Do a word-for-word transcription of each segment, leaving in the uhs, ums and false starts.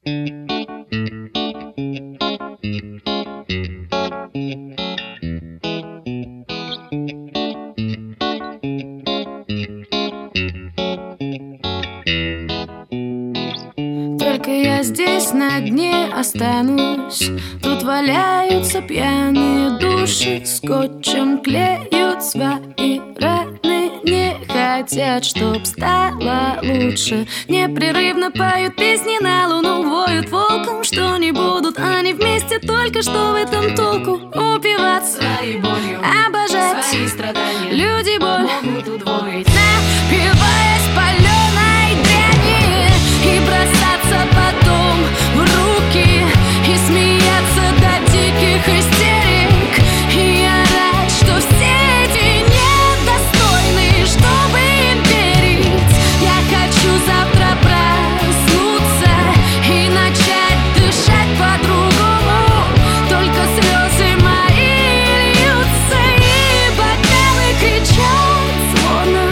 Только я здесь на дне останусь. Тут валяются пьяные души, скотчем клеют свои раны. Не хотят, чтоб стало лучше. Непрерывно поют песни на луну, воют волком, что не будут они вместе. Только что в этом толку? Упиваться своей болью, обожать свои страдания. Люди боль могут удвоить, напиваясь паленой дряни, и бросаться потом в руки, и смеяться до диких истерик, и орать, что все эти недостойны, чтобы им верить. Я хочу завтра проснуться и начать дышать по-другому. Только слезы мои льются, и бокалы кричат звоном.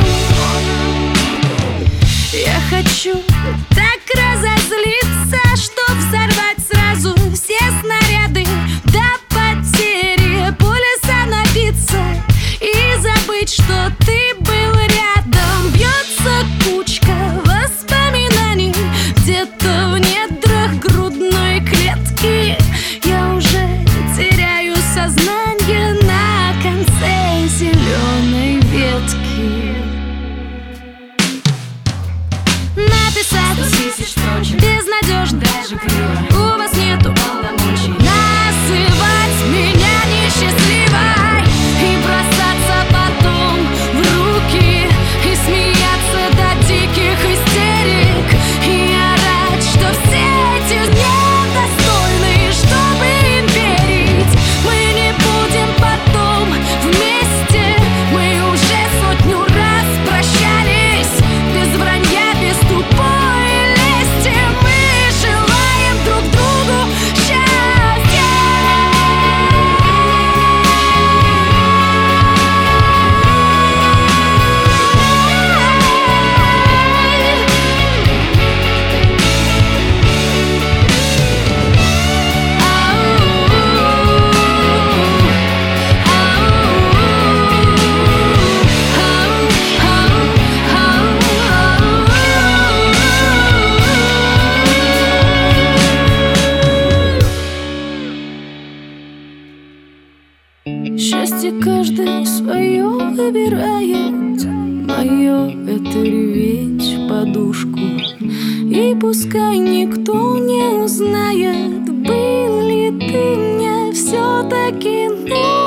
Я хочу так разозлиться, что взорвать сразу все снаряды до потери, полюса напиться и забыть, что ты был рядом. Бьется кучка воспоминаний где-то в недрах грудной клетки. Я уже теряю сознание на конце зеленой ветки. Написать тысяч строчек безнадежно, даже криво, у вас нету полномочий называть меня несчастливой и бросаться потом в руки, и смеяться до диких истерик, и орать, что все эти недостойны, чтобы им верить. Мы не будем потом вместе, мы уже сотню раз прощались, без вранья, без тупой лести. Мы желаем друг другу счастья. Счастье каждый свое выбирает. Мое — это реветь в подушку. И пускай никто не узнает, был ли ты мне все-таки нужен.